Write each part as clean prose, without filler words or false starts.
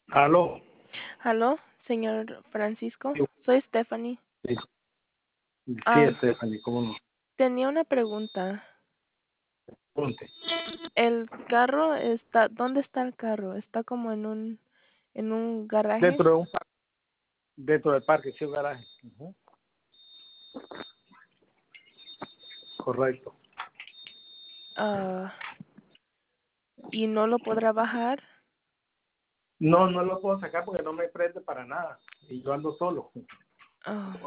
Aló. Aló, señor Francisco. Sí, Soy Stephanie. sí, Ah, Stephanie, ¿cómo no? tenía una pregunta. Ponte. El carro está, ¿dónde está el carro? ¿Está como en un garaje? Dentro de dentro del parque, sí, un garaje. Ujú. Correcto. Ah, y no lo podrá bajar. No, no lo puedo sacar porque no me prende para nada. Y yo ando solo. Ah,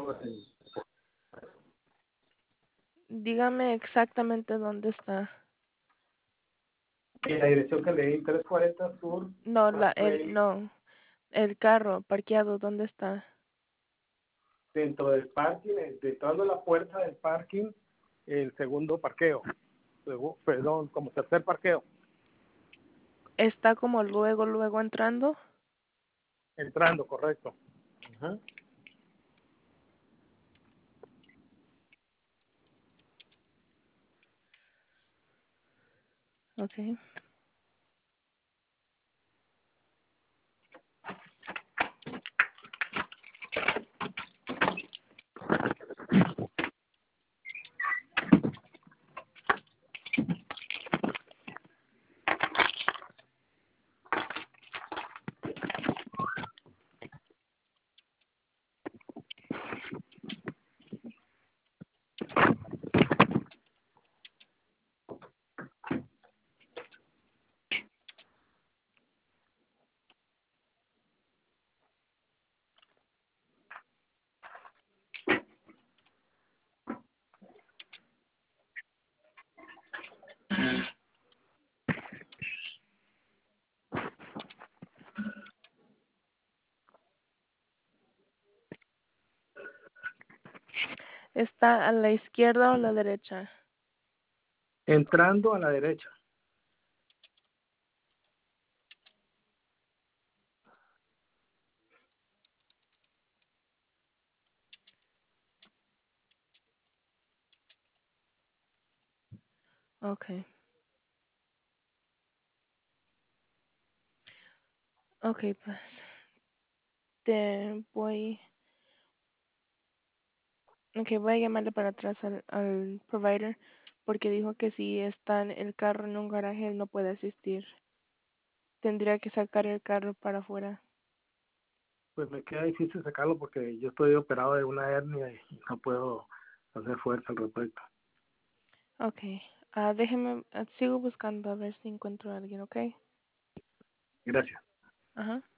dígame exactamente dónde está. En la dirección que le di, 340 Sur, No, Parkway, no, el carro parqueado, ¿dónde está? dentro del parking, entrando a la puerta del parking, el segundo parqueo. Perdón, como tercer parqueo. Está como luego entrando. Entrando, correcto. Ujú. Okay. ¿Está a la izquierda o a la derecha? Entrando a la derecha. Okay. Okay, pues te voy. Ok, voy a llamarle para atrás al provider porque dijo que si está en el carro en un garaje, él no puede asistir. Tendría que sacar el carro para afuera. Pues me queda difícil sacarlo porque yo estoy operado de una hernia y no puedo hacer fuerza al respecto. Ok, déjeme, sigo buscando a ver si encuentro a alguien, ok. Gracias. Ajá.